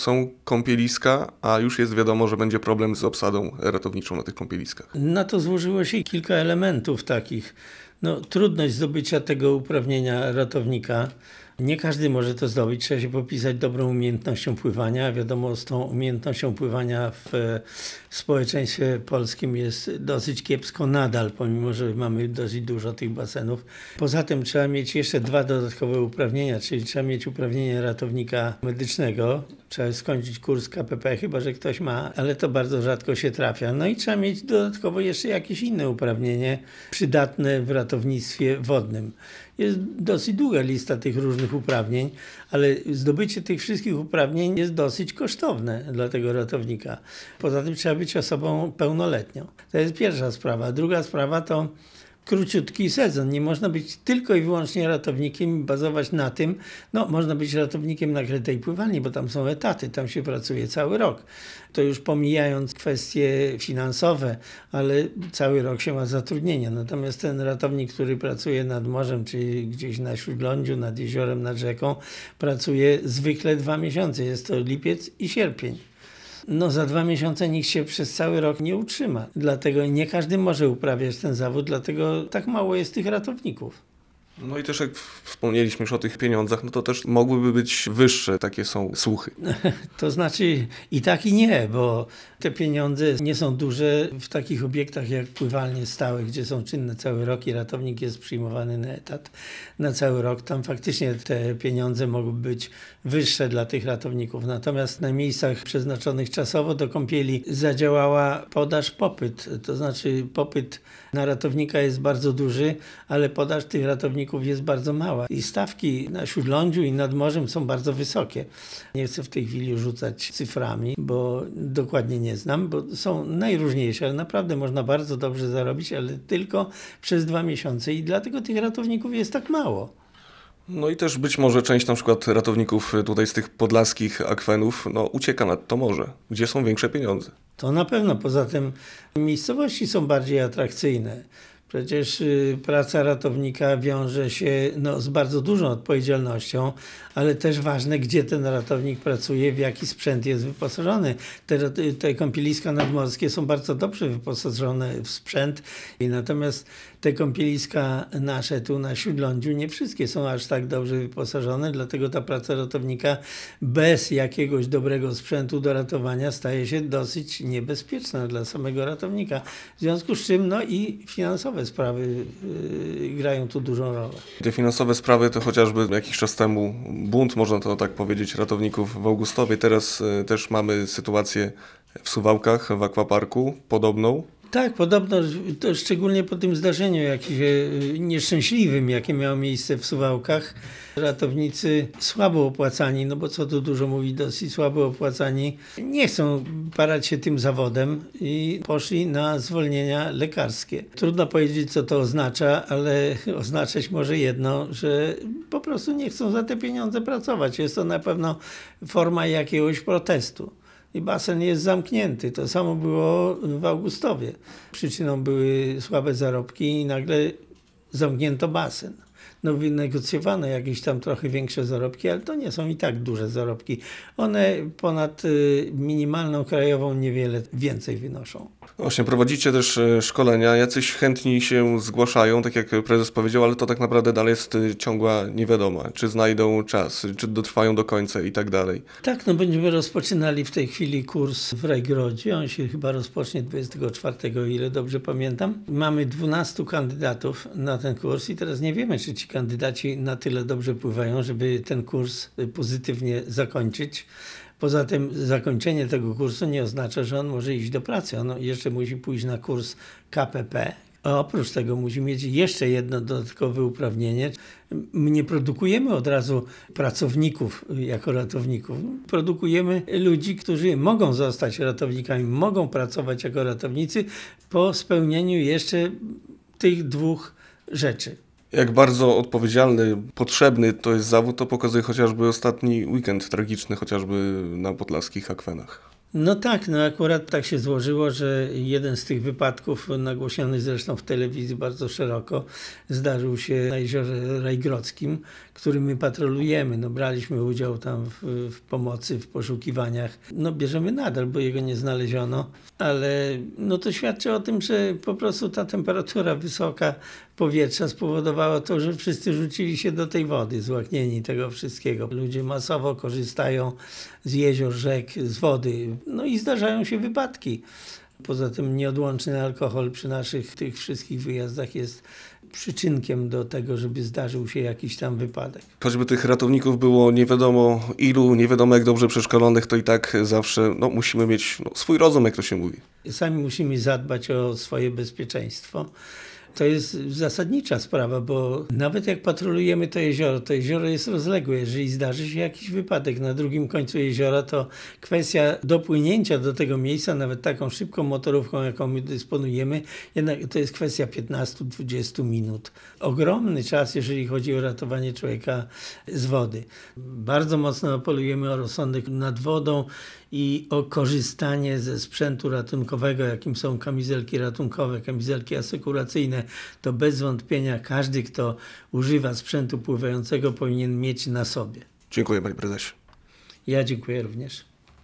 są kąpieliska, a już jest wiadomo, że będzie problem z obsadą ratowniczą na tych kąpieliskach. Na to złożyło się kilka elementów takich. Trudność zdobycia tego uprawnienia ratownika. Nie każdy może to zdobyć, trzeba się popisać dobrą umiejętnością pływania. Wiadomo, z tą umiejętnością pływania w społeczeństwie polskim jest dosyć kiepsko nadal, pomimo że mamy dosyć dużo tych basenów. Poza tym trzeba mieć jeszcze 2 dodatkowe uprawnienia, czyli trzeba mieć uprawnienie ratownika medycznego, trzeba skończyć kurs KPP, chyba że ktoś ma, ale to bardzo rzadko się trafia. No i trzeba mieć dodatkowo jeszcze jakieś inne uprawnienie przydatne w ratownictwie wodnym. Jest dosyć długa lista tych różnych uprawnień, ale zdobycie tych wszystkich uprawnień jest dosyć kosztowne dla tego ratownika. Poza tym trzeba być osobą pełnoletnią. To jest pierwsza sprawa. Druga sprawa to króciutki sezon. Nie można być tylko i wyłącznie ratownikiem i bazować na tym, można być ratownikiem na krytej pływalni, bo tam są etaty, tam się pracuje cały rok. To już pomijając kwestie finansowe, ale cały rok się ma zatrudnienie. Natomiast ten ratownik, który pracuje nad morzem, czyli gdzieś na śródlądziu, nad jeziorem, nad rzeką, pracuje zwykle 2 miesiące. Jest to lipiec i sierpień. Za 2 miesiące nikt się przez cały rok nie utrzyma. Dlatego nie każdy może uprawiać ten zawód, dlatego tak mało jest tych ratowników. No i też jak wspomnieliśmy już o tych pieniądzach, to też mogłyby być wyższe, takie są słuchy. To znaczy i tak i nie, bo te pieniądze nie są duże w takich obiektach jak pływalnie stałe, gdzie są czynne cały rok i ratownik jest przyjmowany na etat na cały rok. Tam faktycznie te pieniądze mogłyby być wyższe dla tych ratowników. Natomiast na miejscach przeznaczonych czasowo do kąpieli zadziałała podaż-popyt. To znaczy popyt na ratownika jest bardzo duży, ale podaż tych ratowników jest bardzo mała. I stawki na śródlądziu i nad morzem są bardzo wysokie. Nie chcę w tej chwili rzucać cyframi, bo dokładnie nie znam, bo są najróżniejsze, ale naprawdę można bardzo dobrze zarobić, ale tylko przez 2 miesiące i dlatego tych ratowników jest tak mało. No i też być może część na przykład ratowników tutaj z tych podlaskich akwenów ucieka nad to morze, gdzie są większe pieniądze. To na pewno. Poza tym miejscowości są bardziej atrakcyjne. Przecież praca ratownika wiąże się z bardzo dużą odpowiedzialnością, ale też ważne, gdzie ten ratownik pracuje, w jaki sprzęt jest wyposażony. Te kąpieliska nadmorskie są bardzo dobrze wyposażone w sprzęt, natomiast te kąpieliska nasze tu na Śródlądziu nie wszystkie są aż tak dobrze wyposażone, dlatego ta praca ratownika bez jakiegoś dobrego sprzętu do ratowania staje się dosyć niebezpieczna dla samego ratownika. W związku z czym i finansowe sprawy grają tu dużą rolę. Te finansowe sprawy to chociażby jakiś czas temu bunt, można to tak powiedzieć, ratowników w Augustowie. Teraz też mamy sytuację w Suwałkach, w akwaparku podobną. Tak, podobno, to szczególnie po tym zdarzeniu nieszczęśliwym, jakie miało miejsce w Suwałkach. Ratownicy słabo opłacani, bo co tu dużo mówi, dosyć słabo opłacani, nie chcą parać się tym zawodem i poszli na zwolnienia lekarskie. Trudno powiedzieć, co to oznacza, ale oznaczać może jedno, że po prostu nie chcą za te pieniądze pracować. Jest to na pewno forma jakiegoś protestu. I basen jest zamknięty. To samo było w Augustowie. Przyczyną były słabe zarobki i nagle zamknięto basen. Wynegocjowano jakieś tam trochę większe zarobki, ale to nie są i tak duże zarobki. One ponad minimalną krajową niewiele więcej wynoszą. Właśnie, prowadzicie też szkolenia, jacyś chętni się zgłaszają, tak jak prezes powiedział, ale to tak naprawdę dalej jest ciągła niewiadoma. Czy znajdą czas, czy dotrwają do końca i tak dalej. Tak, będziemy rozpoczynali w tej chwili kurs w Rajgrodzie. On się chyba rozpocznie 24, o ile dobrze pamiętam. Mamy 12 kandydatów na ten kurs i teraz nie wiemy, czy ci kandydaci na tyle dobrze pływają, żeby ten kurs pozytywnie zakończyć. Poza tym zakończenie tego kursu nie oznacza, że on może iść do pracy. On jeszcze musi pójść na kurs KPP. A oprócz tego musi mieć jeszcze jedno dodatkowe uprawnienie. My nie produkujemy od razu pracowników jako ratowników. Produkujemy ludzi, którzy mogą zostać ratownikami, mogą pracować jako ratownicy po spełnieniu jeszcze tych 2 rzeczy. Jak bardzo odpowiedzialny, potrzebny to jest zawód, to pokazuje chociażby ostatni weekend tragiczny, chociażby na podlaskich akwenach. No tak, no akurat tak się złożyło, że jeden z tych wypadków, nagłośniony zresztą w telewizji bardzo szeroko, zdarzył się na jeziorze Rajgrodzkim, który my patrolujemy. No, braliśmy udział tam w pomocy, w poszukiwaniach. No bierzemy nadal, bo jego nie znaleziono, ale no to świadczy o tym, że po prostu ta temperatura wysoka powietrza spowodowała to, że wszyscy rzucili się do tej wody, złaknieni tego wszystkiego. Ludzie masowo korzystają z jezior, rzek, z wody, no i zdarzają się wypadki. Poza tym nieodłączny alkohol przy naszych tych wszystkich wyjazdach jest przyczynkiem do tego, żeby zdarzył się jakiś tam wypadek. Choćby tych ratowników było nie wiadomo ilu, nie wiadomo jak dobrze przeszkolonych, to i tak zawsze musimy mieć swój rozum, jak to się mówi. Sami musimy zadbać o swoje bezpieczeństwo. To jest zasadnicza sprawa, bo nawet jak patrolujemy to jezioro jest rozległe. Jeżeli zdarzy się jakiś wypadek na drugim końcu jeziora, to kwestia dopłynięcia do tego miejsca, nawet taką szybką motorówką, jaką my dysponujemy, jednak to jest kwestia 15-20 minut. Ogromny czas, jeżeli chodzi o ratowanie człowieka z wody. Bardzo mocno apelujemy o rozsądek nad wodą i o korzystanie ze sprzętu ratunkowego, jakim są kamizelki ratunkowe, kamizelki asekuracyjne. To bez wątpienia każdy, kto używa sprzętu pływającego, powinien mieć na sobie. Dziękuję, panie prezesie. Ja dziękuję również.